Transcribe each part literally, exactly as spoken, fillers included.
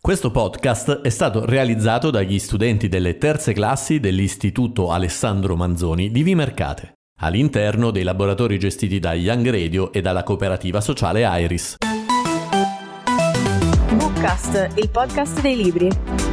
Questo podcast è stato realizzato dagli studenti delle terze classi dell'Istituto Alessandro Manzoni di Vimercate, all'interno dei laboratori gestiti da Young Radio e dalla cooperativa sociale Iris. Bookcast, il podcast dei libri.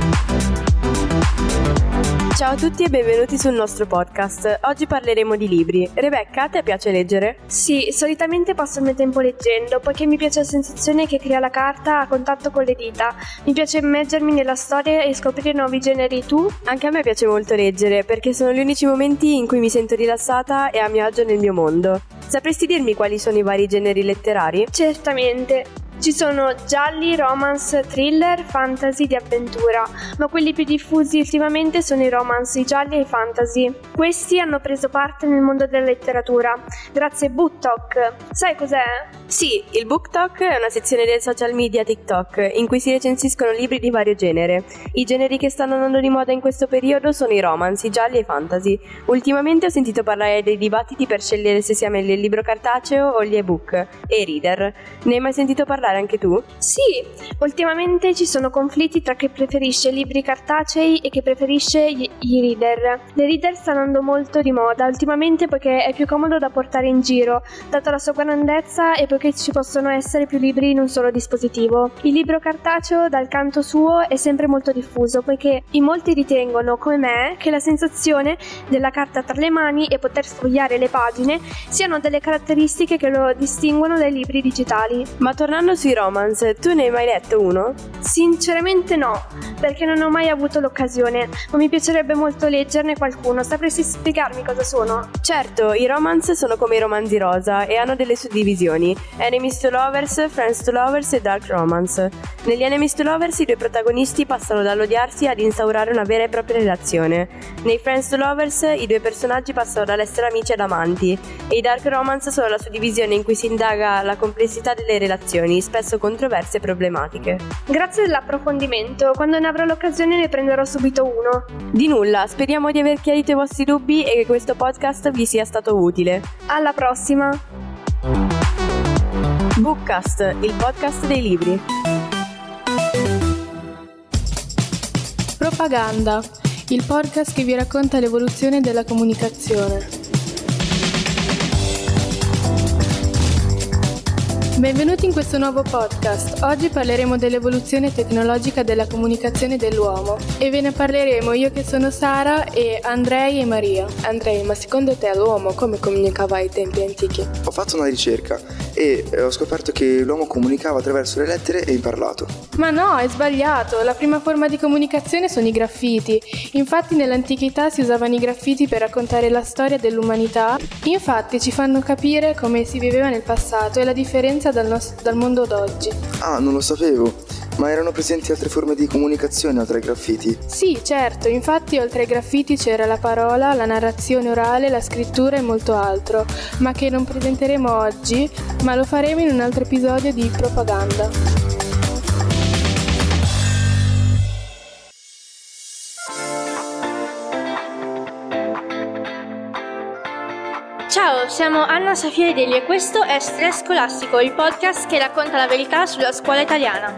Ciao a tutti e benvenuti sul nostro podcast. Oggi parleremo di libri. Rebecca, a te piace leggere? Sì, solitamente passo il mio tempo leggendo, poiché mi piace la sensazione che crea la carta a contatto con le dita. Mi piace immergermi nella storia e scoprire nuovi generi. Tu? Anche a me piace molto leggere, perché sono gli unici momenti in cui mi sento rilassata e a mio agio nel mio mondo. Sapresti dirmi quali sono i vari generi letterari? Certamente. Ci sono gialli, romance, thriller, fantasy di avventura, ma quelli più diffusi ultimamente sono i romance, i gialli e i fantasy. Questi hanno preso parte nel mondo della letteratura, grazie a BookTok. Sai cos'è? Sì, il BookTok è una sezione del social media TikTok in cui si recensiscono libri di vario genere. I generi che stanno andando di moda in questo periodo sono i romance, i gialli e i fantasy. Ultimamente ho sentito parlare dei dibattiti per scegliere se sia meglio il libro cartaceo o gli ebook e i reader. Ne hai mai sentito parlare anche tu? Sì, ultimamente ci sono conflitti tra chi preferisce libri cartacei e chi preferisce gli, i reader. Le reader stanno andando molto di moda ultimamente perché è più comodo da portare in giro, data la sua grandezza e poiché ci possono essere più libri in un solo dispositivo. Il libro cartaceo, dal canto suo, è sempre molto diffuso poiché in molti ritengono, come me, che la sensazione della carta tra le mani e poter sfogliare le pagine siano delle caratteristiche che lo distinguono dai libri digitali. Ma tornando sui romance, tu ne hai mai letto uno? Sinceramente no, perché non ho mai avuto l'occasione, ma mi piacerebbe molto leggerne qualcuno. Sapresti spiegarmi cosa sono? Certo, i romance sono come i romanzi rosa e hanno delle suddivisioni: Enemies to Lovers, Friends to Lovers e Dark Romance. Negli Enemies to Lovers i due protagonisti passano dall'odiarsi ad instaurare una vera e propria relazione. Nei Friends to Lovers i due personaggi passano dall'essere amici ad amanti, e i Dark Romance sono la suddivisione in cui si indaga la complessità delle relazioni, spesso controverse e problematiche. Grazie dell'approfondimento, quando ne avrò l'occasione ne prenderò subito uno. Di nulla, speriamo di aver chiarito i vostri dubbi e che questo podcast vi sia stato utile. Alla prossima! Bookcast, il podcast dei libri. Propaganda, il podcast che vi racconta l'evoluzione della comunicazione. Benvenuti in questo nuovo podcast. Oggi parleremo dell'evoluzione tecnologica della comunicazione dell'uomo e ve ne parleremo io che sono Sara e Andrei e Maria. Andrei, ma secondo te l'uomo come comunicava ai tempi antichi? Ho fatto una ricerca e ho scoperto che l'uomo comunicava attraverso le lettere e il parlato. Ma no, è sbagliato. La prima forma di comunicazione sono i graffiti. Infatti nell'antichità si usavano i graffiti per raccontare la storia dell'umanità. Infatti ci fanno capire come si viveva nel passato e la differenza Dal, nostro, dal mondo d'oggi. Ah, non lo sapevo. Ma erano presenti altre forme di comunicazione oltre ai graffiti? Sì, certo. Infatti oltre ai graffiti c'era la parola, la narrazione orale, la scrittura e molto altro, ma che non presenteremo oggi, ma lo faremo in un altro episodio di Propaganda. Ciao, siamo Anna, Safia e Delio e questo è Stress Scolastico, il podcast che racconta la verità sulla scuola italiana.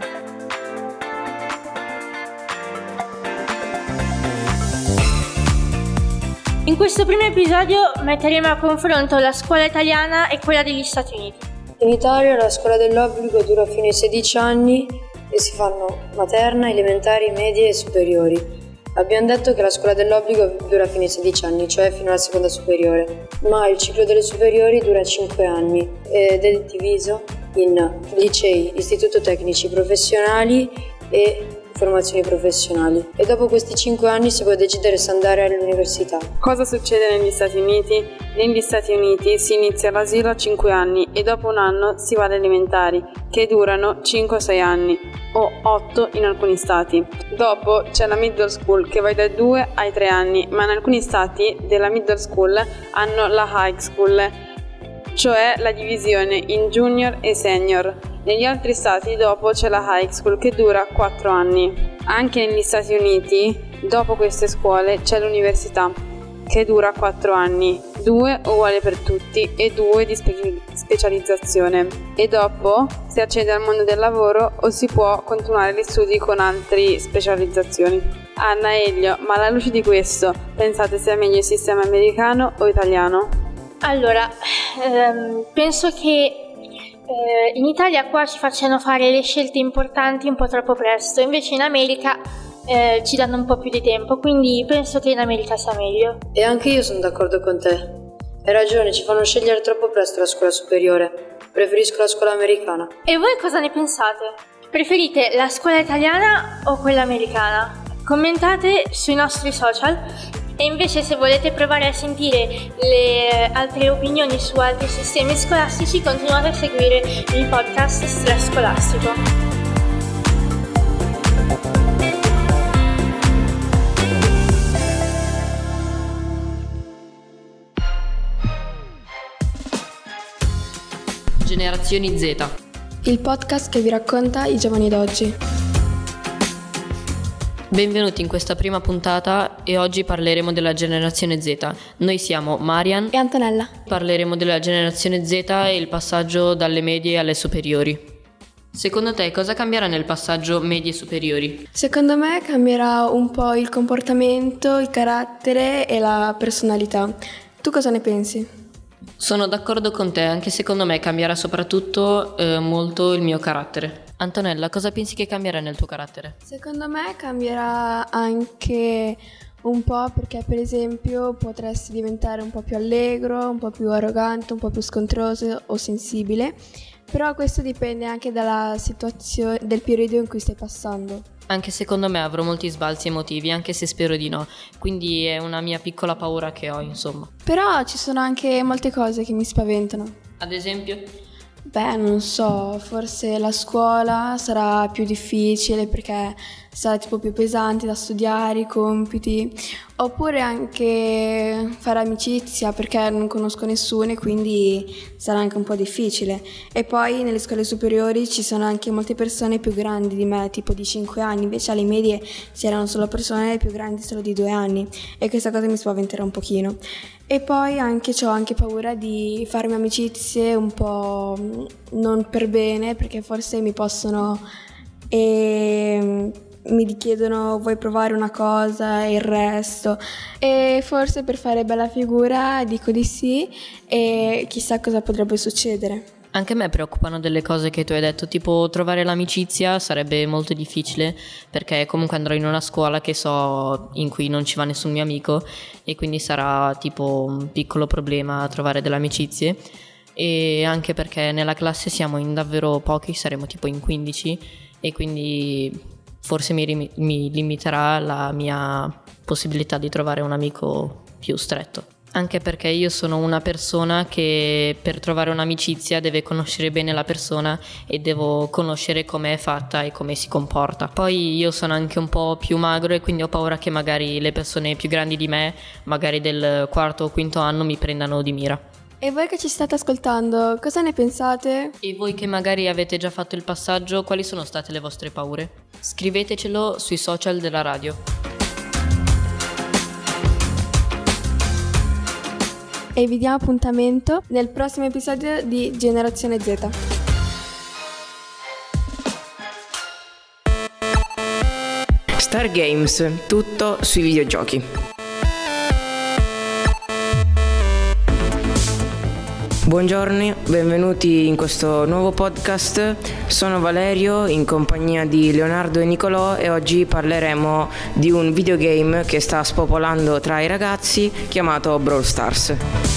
In questo primo episodio metteremo a confronto la scuola italiana e quella degli Stati Uniti. In Italia la scuola dell'obbligo dura fino ai sedici anni e si fanno materna, elementari, medie e superiori. Abbiamo detto che la scuola dell'obbligo dura fino ai sedici anni, cioè fino alla seconda superiore, ma il ciclo delle superiori dura cinque anni ed è diviso in licei, istituto tecnici professionali e formazioni professionali. E dopo questi cinque anni si può decidere se andare all'università. Cosa succede negli Stati Uniti? Negli Stati Uniti si inizia l'asilo a cinque anni e dopo un anno si va alle elementari, che durano cinque sei anni, o otto in alcuni stati. Dopo c'è la middle school che va dai due ai tre anni, ma in alcuni stati della middle school hanno la high school, cioè la divisione in junior e senior. Negli altri stati dopo c'è la high school che dura quattro anni. Anche negli Stati Uniti, dopo queste scuole, c'è l'università che dura quattro anni. due uguali per tutti e due di spe- specializzazione. E dopo si accede al mondo del lavoro o si può continuare gli studi con altre specializzazioni. Anna e Elio, ma alla luce di questo, pensate sia meglio il sistema americano o italiano? Allora, ehm, penso che eh, in Italia qua ci facciano fare le scelte importanti un po' troppo presto, invece in America eh, ci danno un po' più di tempo, quindi penso che in America sia meglio. E anche io sono d'accordo con te. Hai ragione, ci fanno scegliere troppo presto la scuola superiore. Preferisco la scuola americana. E voi cosa ne pensate? Preferite la scuola italiana o quella americana? Commentate sui nostri social. E invece se volete provare a sentire le altre opinioni su altri sistemi scolastici, continuate a seguire il podcast Stress Scolastico. Generazioni Z, il podcast che vi racconta i giovani d'oggi. Benvenuti in questa prima puntata e oggi parleremo della generazione Z. Noi siamo Marian e Antonella. Parleremo della generazione Z e il passaggio dalle medie alle superiori. Secondo te cosa cambierà nel passaggio medie superiori? Secondo me cambierà un po' il comportamento, il carattere e la personalità. Tu cosa ne pensi? Sono d'accordo con te, anche secondo me cambierà soprattutto eh, molto il mio carattere. Antonella, cosa pensi che cambierà nel tuo carattere? Secondo me cambierà anche un po' perché per esempio potresti diventare un po' più allegro, un po' più arrogante, un po' più scontroso o sensibile, però questo dipende anche dalla situazione, del periodo in cui stai passando. Anche secondo me avrò molti sbalzi emotivi, anche se spero di no, quindi è una mia piccola paura che ho, insomma. Però ci sono anche molte cose che mi spaventano. Ad esempio? Beh, non so, forse la scuola sarà più difficile perché sarà tipo più pesante da studiare, i compiti, oppure anche fare amicizia perché non conosco nessuno e quindi sarà anche un po' difficile. E poi nelle scuole superiori ci sono anche molte persone più grandi di me, tipo di cinque anni, invece alle medie c'erano solo persone più grandi solo di due anni e questa cosa mi spaventerà un pochino. E poi anche ho anche paura di farmi amicizie un po' non per bene perché forse mi possono e mi chiedono vuoi provare una cosa e il resto e forse per fare bella figura dico di sì e chissà cosa potrebbe succedere. Anche a me preoccupano delle cose che tu hai detto, tipo trovare l'amicizia sarebbe molto difficile perché comunque andrò in una scuola che so in cui non ci va nessun mio amico e quindi sarà tipo un piccolo problema trovare delle amicizie e anche perché nella classe siamo in davvero pochi, saremo tipo in quindici e quindi forse mi, rim- mi limiterà la mia possibilità di trovare un amico più stretto. Anche perché io sono una persona che per trovare un'amicizia deve conoscere bene la persona e devo conoscere come è fatta e come si comporta. Poi io sono anche un po' più magro e quindi ho paura che magari le persone più grandi di me, magari del quarto o quinto anno, mi prendano di mira. E voi che ci state ascoltando, cosa ne pensate? E voi che magari avete già fatto il passaggio, quali sono state le vostre paure? Scrivetecelo sui social della radio. E vi diamo appuntamento nel prossimo episodio di Generazione Z. Star Games, tutto sui videogiochi. Buongiorno, benvenuti in questo nuovo podcast. Sono Valerio in compagnia di Leonardo e Nicolò e oggi parleremo di un videogame che sta spopolando tra i ragazzi chiamato Brawl Stars.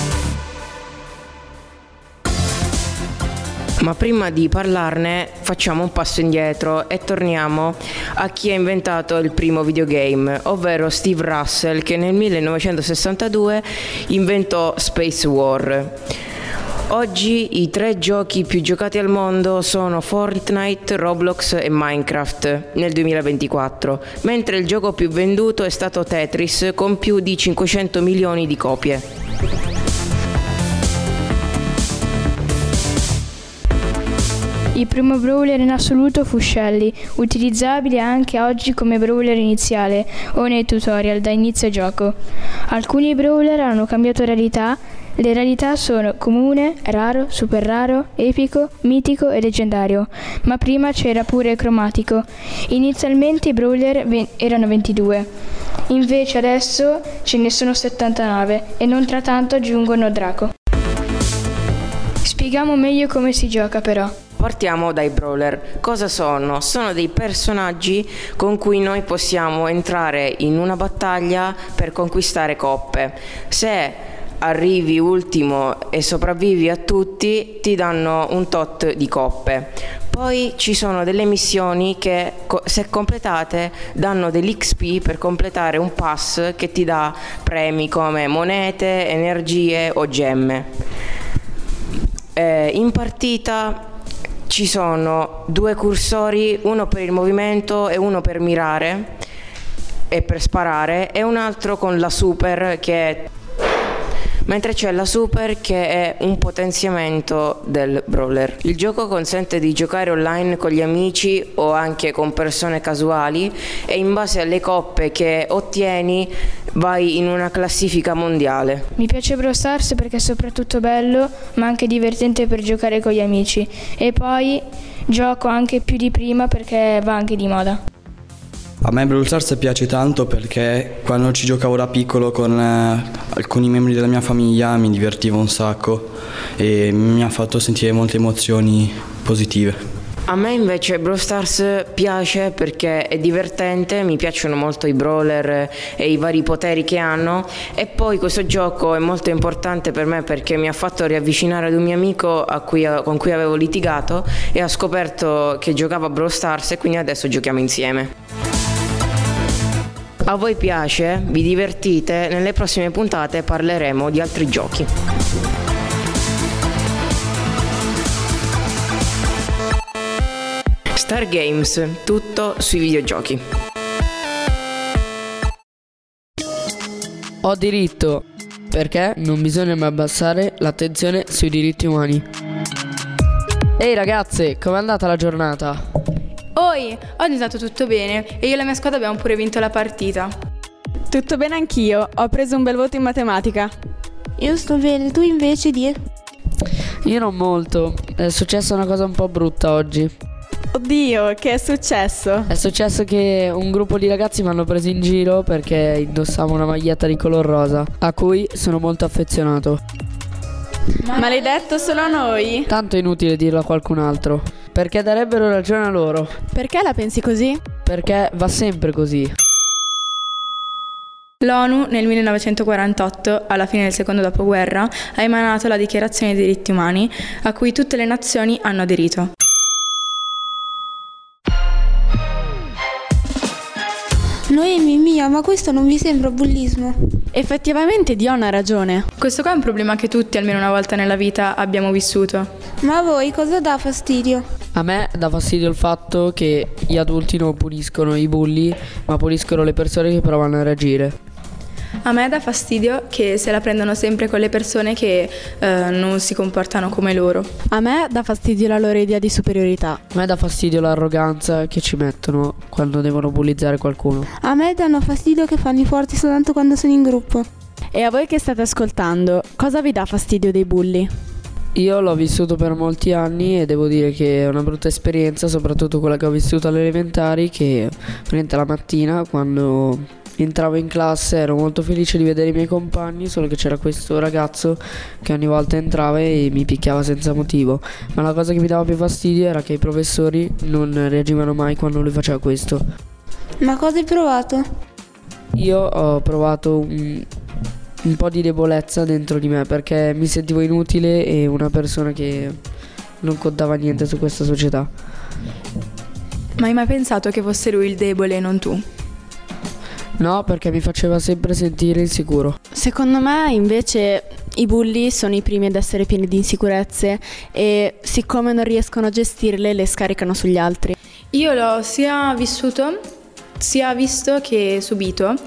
Ma prima di parlarne facciamo un passo indietro e torniamo a chi ha inventato il primo videogame, ovvero Steve Russell, che nel millenovecentosessantadue inventò Space War. Oggi i tre giochi più giocati al mondo sono Fortnite, Roblox e Minecraft nel duemilaventiquattro, mentre il gioco più venduto è stato Tetris con più di cinquecento milioni di copie. Il primo brawler in assoluto fu Shelly, utilizzabile anche oggi come brawler iniziale o nei tutorial da inizio gioco. Alcuni brawler hanno cambiato rarità. Le rarità sono comune, raro, super raro, epico, mitico e leggendario, ma prima c'era pure cromatico. Inizialmente i brawler ve- erano ventidue, invece adesso ce ne sono settantanove e non tra tanto aggiungono Draco. Spieghiamo meglio come si gioca però. Partiamo dai brawler. Cosa sono? Sono dei personaggi con cui noi possiamo entrare in una battaglia per conquistare coppe. Se arrivi ultimo e sopravvivi a tutti, ti danno un tot di coppe. Poi ci sono delle missioni che, se completate, danno dell'X P per completare un pass che ti dà premi come monete, energie o gemme. Eh, in partita ci sono due cursori, uno per il movimento e uno per mirare e per sparare, e un altro con la super, che è mentre c'è la super, che è un potenziamento del brawler. Il gioco consente di giocare online con gli amici o anche con persone casuali, e in base alle coppe che ottieni vai in una classifica mondiale. Mi piace Brawl Stars perché è soprattutto bello, ma anche divertente per giocare con gli amici, e poi gioco anche più di prima perché va anche di moda. A me Brawl Stars piace tanto perché quando ci giocavo da piccolo con eh, alcuni membri della mia famiglia mi divertivo un sacco e mi ha fatto sentire molte emozioni positive. A me invece Brawl Stars piace perché è divertente, mi piacciono molto i brawler e i vari poteri che hanno, e poi questo gioco è molto importante per me perché mi ha fatto riavvicinare ad un mio amico a cui, con cui avevo litigato, e ho scoperto che giocava a Brawl Stars e quindi adesso giochiamo insieme. A voi piace? Vi divertite? Nelle prossime puntate parleremo di altri giochi. Star Games, tutto sui videogiochi. Ho diritto, perché non bisogna mai abbassare l'attenzione sui diritti umani. Ehi ragazze, com'è andata la giornata? Oi, oggi è andato tutto bene e io e la mia squadra abbiamo pure vinto la partita. Tutto bene anch'io, ho preso un bel voto in matematica. Io sto bene, tu invece di? Io non molto, è successa una cosa un po' brutta oggi. Oddio, che è successo? È successo che un gruppo di ragazzi mi hanno preso in giro perché indossavo una maglietta di color rosa, a cui sono molto affezionato. Ma, Ma l'hai detto solo a noi? Tanto è inutile dirlo a qualcun altro, perché darebbero ragione a loro. Perché la pensi così? Perché va sempre così. L'ONU nel millenovecentoquarantotto, alla fine del secondo dopoguerra, ha emanato la Dichiarazione dei diritti umani, a cui tutte le nazioni hanno aderito. Noemi mia, ma questo non vi sembra bullismo? Effettivamente Dion ha ragione. Questo qua è un problema che tutti almeno una volta nella vita abbiamo vissuto. Ma a voi cosa dà fastidio? A me dà fastidio il fatto che gli adulti non puniscono i bulli, ma puniscono le persone che provano a reagire. A me dà fastidio che se la prendono sempre con le persone che eh, non si comportano come loro. A me dà fastidio la loro idea di superiorità. A me dà fastidio l'arroganza che ci mettono quando devono bullizzare qualcuno. A me danno fastidio che fanno i forti soltanto quando sono in gruppo. E a voi che state ascoltando, cosa vi dà fastidio dei bulli? Io l'ho vissuto per molti anni e devo dire che è una brutta esperienza, soprattutto quella che ho vissuto alle elementari, che praticamente la mattina quando entravo in classe ero molto felice di vedere i miei compagni, solo che c'era questo ragazzo che ogni volta entrava e mi picchiava senza motivo. Ma la cosa che mi dava più fastidio era che i professori non reagivano mai quando lui faceva questo. Ma cosa hai provato? Io ho provato un, un po' di debolezza dentro di me perché mi sentivo inutile e una persona che non contava niente su questa società. Ma hai mai pensato che fosse lui il debole e non tu? No, perché mi faceva sempre sentire insicuro. Secondo me invece i bulli sono i primi ad essere pieni di insicurezze e siccome non riescono a gestirle le scaricano sugli altri. Io l'ho sia vissuto sia visto che subito,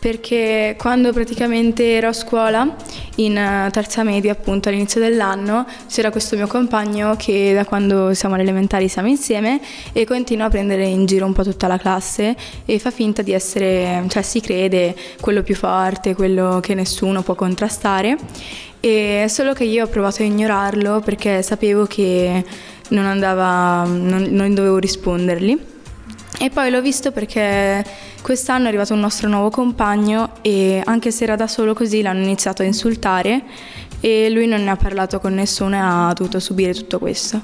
perché quando praticamente ero a scuola, in terza media appunto all'inizio dell'anno, c'era questo mio compagno che da quando siamo alle elementari siamo insieme e continua a prendere in giro un po' tutta la classe e fa finta di essere, cioè si crede quello più forte, quello che nessuno può contrastare, e solo che io ho provato a ignorarlo perché sapevo che non andava, non, non dovevo rispondergli. E poi l'ho visto perché quest'anno è arrivato un nostro nuovo compagno e anche se era da solo così l'hanno iniziato a insultare e lui non ne ha parlato con nessuno e ha dovuto subire tutto questo.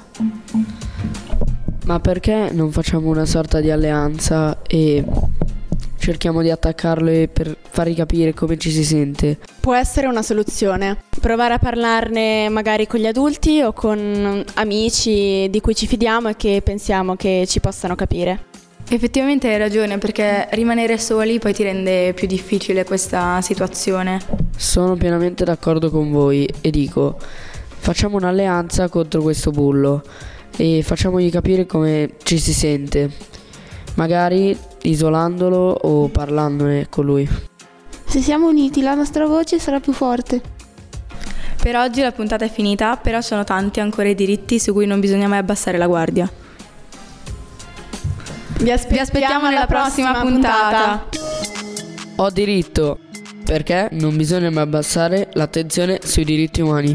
Ma perché non facciamo una sorta di alleanza e cerchiamo di attaccarlo e per fargli capire come ci si sente? Può essere una soluzione. Provare a parlarne magari con gli adulti o con amici di cui ci fidiamo e che pensiamo che ci possano capire. Effettivamente hai ragione, perché rimanere soli poi ti rende più difficile questa situazione. Sono pienamente d'accordo con voi e dico, facciamo un'alleanza contro questo bullo e facciamogli capire come ci si sente, magari isolandolo o parlandone con lui. Se siamo uniti la nostra voce sarà più forte. Per oggi la puntata è finita, però sono tanti ancora i diritti su cui non bisogna mai abbassare la guardia. Vi aspettiamo, Vi aspettiamo nella prossima, prossima puntata. puntata. Ho diritto, perché non bisogna mai abbassare l'attenzione sui diritti umani.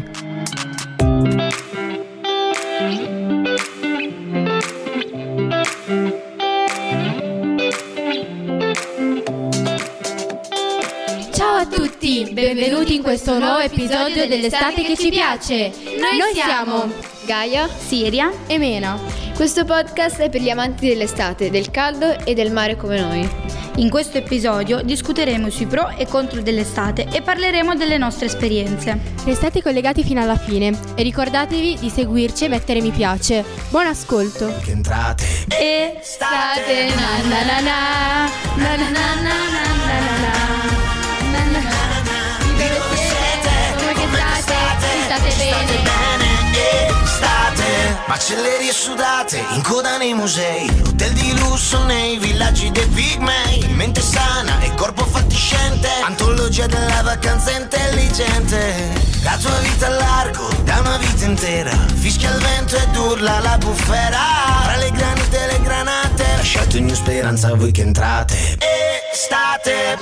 Ciao a tutti, benvenuti in questo nuovo episodio dell'estate che ci piace. Noi, Noi siamo Gaia, Siria e Mena. Questo podcast è per gli amanti dell'estate, del caldo e del mare come noi. In questo episodio discuteremo sui pro e contro dell'estate e parleremo delle nostre esperienze. Restate collegati fino alla fine e ricordatevi di seguirci e mettere mi piace. Buon ascolto. Entrate. Estate na na na na na na na na na na na. Dove siete? Come che state? State bene? Macellerie sudate, in coda nei musei, hotel di lusso nei villaggi dei pigmei, mente sana e corpo fatiscente, antologia della vacanza intelligente. La tua vita a largo, da una vita intera, fischia il vento ed urla la bufera. Fra le granite e le granate, lasciate ogni speranza a voi che entrate. Estate.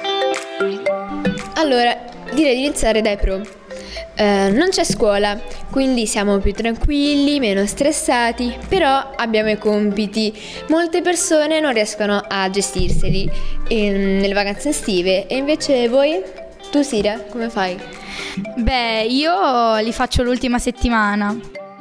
Allora, direi di iniziare dai pro. Uh, non c'è scuola, quindi siamo più tranquilli, meno stressati, però abbiamo i compiti. Molte persone non riescono a gestirseli in, nelle vacanze estive e invece voi? Tu Siria, come fai? Beh, io li faccio l'ultima settimana.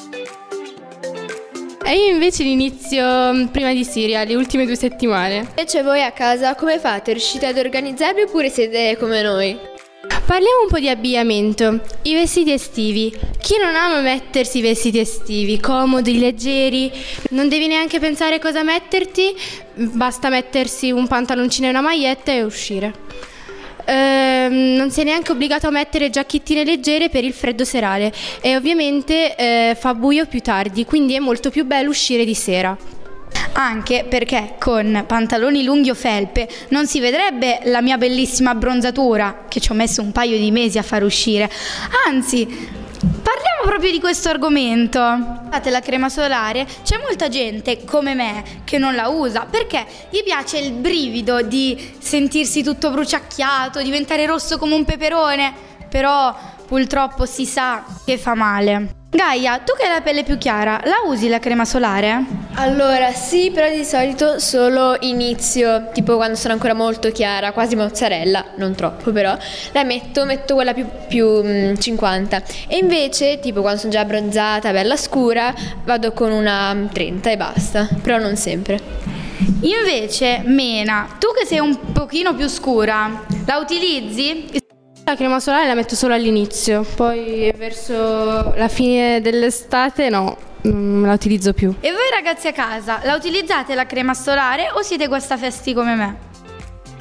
E io invece l'inizio prima di Siria, le ultime due settimane. Invece voi a casa come fate? Riuscite ad organizzarvi oppure siete come noi? Parliamo un po' di abbigliamento, i vestiti estivi. Chi non ama mettersi i vestiti estivi, comodi, leggeri, non devi neanche pensare cosa metterti, basta mettersi un pantaloncino e una maglietta e uscire. Ehm, non sei neanche obbligato a mettere giacchettine leggere per il freddo serale e ovviamente eh, fa buio più tardi, quindi è molto più bello uscire di sera. Anche perché con pantaloni lunghi o felpe non si vedrebbe la mia bellissima abbronzatura che ci ho messo un paio di mesi a far uscire. Anzi, parliamo proprio di questo argomento. La crema solare, c'è molta gente come me che non la usa perché gli piace il brivido di sentirsi tutto bruciacchiato, diventare rosso come un peperone, però purtroppo si sa che fa male. Gaia, tu che hai la pelle più chiara, la usi la crema solare? Allora sì, però di solito solo inizio, tipo quando sono ancora molto chiara, quasi mozzarella, non troppo però, la metto, metto quella più, più mh, cinquanta. E invece, tipo quando sono già abbronzata, bella scura, vado con una trenta e basta, però non sempre. Io invece, Mena, tu che sei un pochino più scura, la utilizzi? La crema solare la metto solo all'inizio, poi verso la fine dell'estate no, non la utilizzo più. E voi ragazzi a casa, la utilizzate la crema solare o siete guastafesti come me?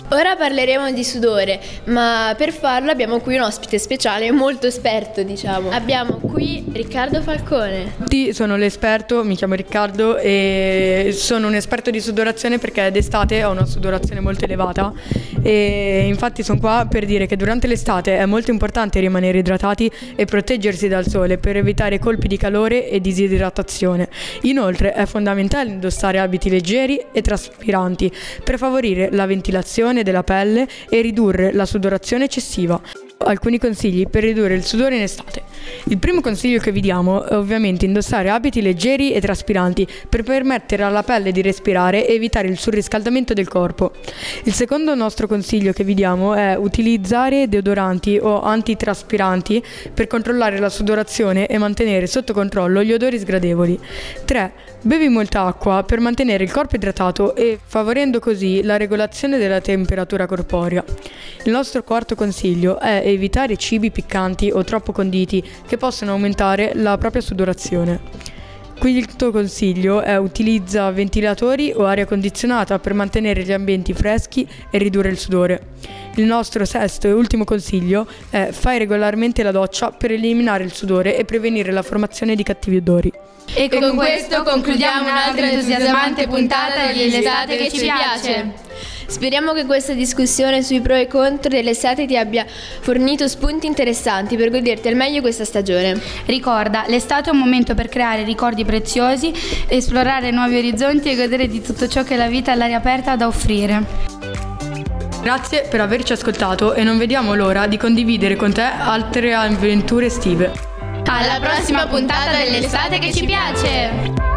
Ora parleremo di sudore, ma per farlo abbiamo qui un ospite speciale molto esperto, diciamo. Abbiamo qui Riccardo Falcone. Sì, sono l'esperto, mi chiamo Riccardo e sono un esperto di sudorazione perché d'estate ho una sudorazione molto elevata e infatti sono qua per dire che durante l'estate è molto importante rimanere idratati e proteggersi dal sole per evitare colpi di calore e disidratazione. Inoltre è fondamentale indossare abiti leggeri e traspiranti per favorire la ventilazione della pelle e ridurre la sudorazione eccessiva. Alcuni consigli per ridurre il sudore in estate. Il primo consiglio che vi diamo è ovviamente indossare abiti leggeri e traspiranti per permettere alla pelle di respirare e evitare il surriscaldamento del corpo. Il secondo nostro consiglio che vi diamo è utilizzare deodoranti o antitraspiranti per controllare la sudorazione e mantenere sotto controllo gli odori sgradevoli. tre. Bevi molta acqua per mantenere il corpo idratato e favorendo così la regolazione della temperatura corporea. Il nostro quarto consiglio è evitare cibi piccanti o troppo conditi che possono aumentare la propria sudorazione. Quinto consiglio è utilizza ventilatori o aria condizionata per mantenere gli ambienti freschi e ridurre il sudore. Il nostro sesto e ultimo consiglio è fai regolarmente la doccia per eliminare il sudore e prevenire la formazione di cattivi odori. E con questo concludiamo un'altra entusiasmante puntata dell'estate che ci piace. Speriamo che questa discussione sui pro e contro dell'estate ti abbia fornito spunti interessanti per goderti al meglio questa stagione. Ricorda, l'estate è un momento per creare ricordi preziosi, esplorare nuovi orizzonti e godere di tutto ciò che la vita all'aria aperta ha da offrire. Grazie per averci ascoltato e non vediamo l'ora di condividere con te altre avventure estive. Alla prossima puntata dell'estate che ci piace!